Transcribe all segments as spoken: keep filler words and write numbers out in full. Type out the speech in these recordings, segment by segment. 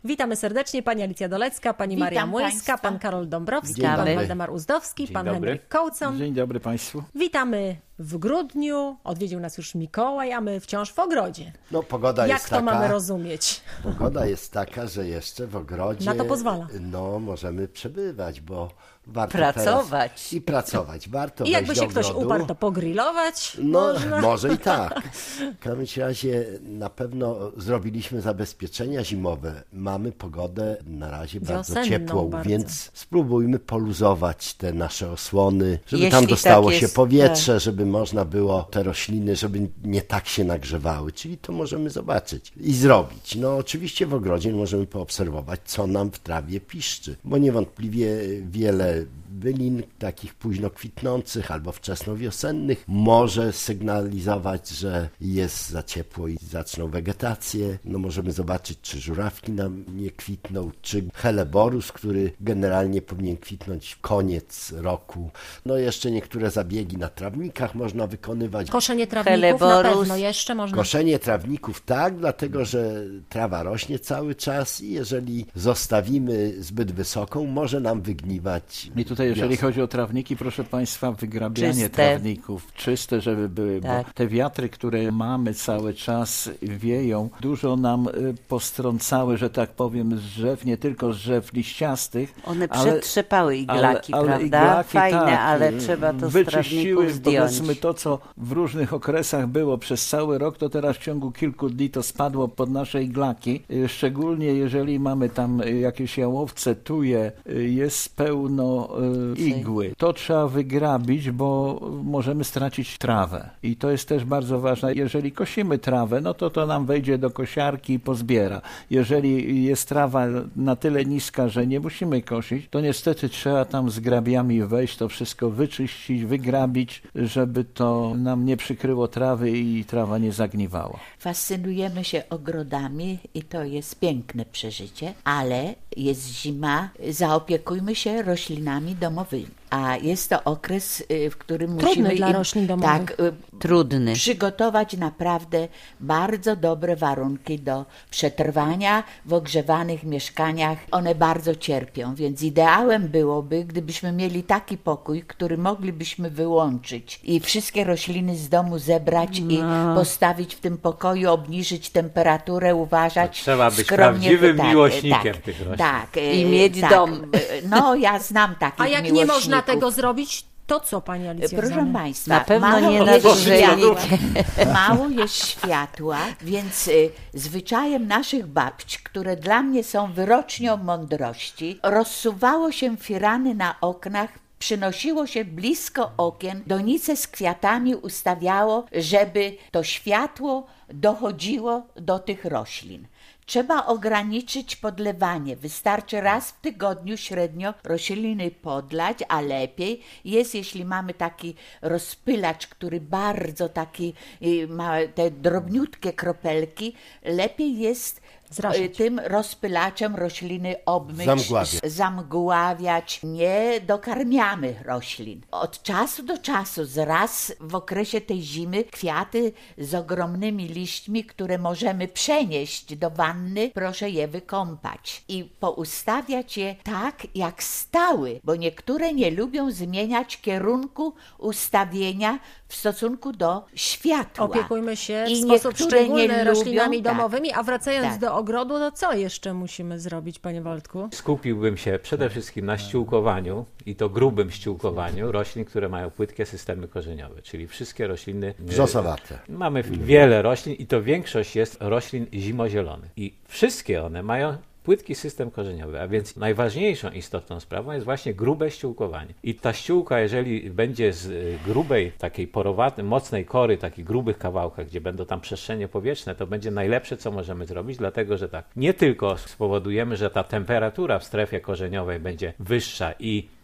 Witamy serdecznie, pani Alicja Dolecka, pani Witam Maria Młyńska, państwa. pan Karol Dąbrowski, Dzień pan dobry. Waldemar Uzdowski, Dzień pan dobry. Henryk Kołcon. Dzień dobry Państwu. Witamy w grudniu, odwiedził nas już Mikołaj, a my wciąż w ogrodzie. No, pogoda Jak jest to taka, mamy rozumieć? Pogoda jest taka, że jeszcze w ogrodzie Na to pozwala. No, możemy przebywać, bo warto Pracować. Teraz i pracować. Warto I jakby wejść się do ktoś ogrodu. uparł, to pogrillować No, można. może i tak. W każdym razie na pewno zrobiliśmy zabezpieczenia zimowe. Mamy pogodę na razie bardzo Wiosenną ciepłą, bardzo. więc spróbujmy poluzować te nasze osłony, żeby Jeśli tam dostało tak się jest, powietrze, żeby można było te rośliny, żeby nie tak się nagrzewały. Czyli to możemy zobaczyć i zrobić. No oczywiście w ogrodzie możemy poobserwować, co nam w trawie piszczy, bo niewątpliwie wiele bylin takich późno kwitnących albo wczesnowiosennych może sygnalizować, że jest za ciepło i zaczną wegetację. No możemy zobaczyć, czy żurawki nam nie kwitną, czy Helleborus, który generalnie powinien kwitnąć w koniec roku. No jeszcze niektóre zabiegi na trawnikach można wykonywać. Koszenie trawników na Helleborus. pewno jeszcze można. Koszenie trawników tak, dlatego że trawa rośnie cały czas i jeżeli zostawimy zbyt wysoką, może nam wygniwać. I tutaj jeżeli wiosną. chodzi o trawniki, proszę Państwa, wygrabianie Czyste. trawników, czyste, żeby były, Tak. bo te wiatry, które mamy cały czas wieją, dużo nam y, postrącały, że tak powiem, z drzew, nie tylko z drzew liściastych. One ale- przetrzepały iglaki, ale, ale prawda? iglaki, Fajne, tak, ale y, trzeba to z wyczyściły, trawników zdjąć. powiedzmy, to, co w różnych okresach było przez cały rok, to teraz w ciągu kilku dni to spadło pod nasze iglaki. Y, Szczególnie jeżeli mamy tam y, jakieś jałowce, tuje, y, jest pełno y, igły. To trzeba wygrabić, bo możemy stracić trawę. I to jest też bardzo ważne. Jeżeli kosimy trawę, no to to nam wejdzie do kosiarki i pozbiera. Jeżeli jest trawa na tyle niska, że nie musimy kosić, to niestety trzeba tam z grabiami wejść, to wszystko wyczyścić, wygrabić, żeby to nam nie przykryło trawy i trawa nie zagniwała. Fascynujemy się ogrodami i to jest piękne przeżycie, ale jest zima, zaopiekujmy się roślinami domowymi. A jest to okres, y, w którym Trudny musimy dla im, roślin domowych. tak, y, Trudny. przygotować naprawdę bardzo dobre warunki do przetrwania w ogrzewanych mieszkaniach. One bardzo cierpią, więc ideałem byłoby, gdybyśmy mieli taki pokój, który moglibyśmy wyłączyć i wszystkie rośliny z domu zebrać i postawić w tym pokoju, obniżyć temperaturę, uważać. To trzeba być skromnie prawdziwym tak, miłośnikiem tak, tych roślin. Tak, I e, mieć tak. dom. No, ja znam takich A jak nie miłośników. można tego zrobić, to co pani Alicja Proszę zamiast? Państwa, Na pewno mało nie na jest drzewie. światła, mało jest światła, więc y, zwyczajem naszych babć, które dla mnie są wyrocznią mądrości, rozsuwało się firany na oknach, przynosiło się blisko okien, donice z kwiatami ustawiało, żeby to światło dochodziło do tych roślin. Trzeba ograniczyć podlewanie. Wystarczy raz w tygodniu średnio rośliny podlać, a lepiej jest, jeśli mamy taki rozpylacz, który bardzo taki y, ma te drobniutkie kropelki, lepiej jest Zraszać. y, tym rozpylaczem rośliny obmyć, Zamgławiać. z- zamgławiać. Nie dokarmiamy roślin. Od czasu do czasu, raz w okresie tej zimy, kwiaty z ogromnymi liśćmi, które możemy przenieść do wanny, proszę je wykąpać i poustawiać je tak, jak stały, bo niektóre nie lubią zmieniać kierunku ustawienia w stosunku do światła. Opiekujmy się w I sposób niektóre szczególny nie roślinami lubią, tak. domowymi, a wracając Tak. do ogrodu, to co jeszcze musimy zrobić, panie Waldku? Skupiłbym się przede wszystkim na ściółkowaniu i to grubym ściółkowaniu roślin, które mają płytkie systemy korzeniowe, czyli wszystkie rośliny. e, Wrzosowate. Mamy wiele roślin i to większość jest roślin zimozielonych i wszystkie one mają płytki system korzeniowy, a więc najważniejszą istotną sprawą jest właśnie grube ściółkowanie. I ta ściółka, jeżeli będzie z y, grubej, takiej porowatej, mocnej kory, takich grubych kawałkach, gdzie będą tam przestrzenie powietrzne, to będzie najlepsze, co możemy zrobić, dlatego że tak, nie tylko spowodujemy, że ta temperatura w strefie korzeniowej będzie wyższa i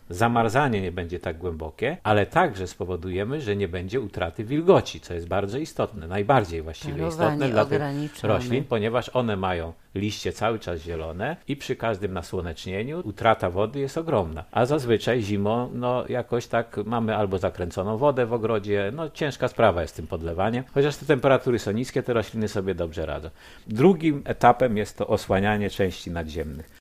zamarzanie nie będzie tak głębokie, ale także spowodujemy, że nie będzie utraty wilgoci, co jest bardzo istotne, najbardziej właściwie Parowanie istotne dla tych ograniczone. roślin, ponieważ one mają liście cały czas zielone i przy każdym nasłonecznieniu utrata wody jest ogromna. A zazwyczaj zimą no jakoś tak mamy albo zakręconą wodę w ogrodzie, no ciężka sprawa jest z tym podlewaniem. Chociaż te temperatury są niskie, te rośliny sobie dobrze radzą. Drugim etapem jest to osłanianie części nadziemnych.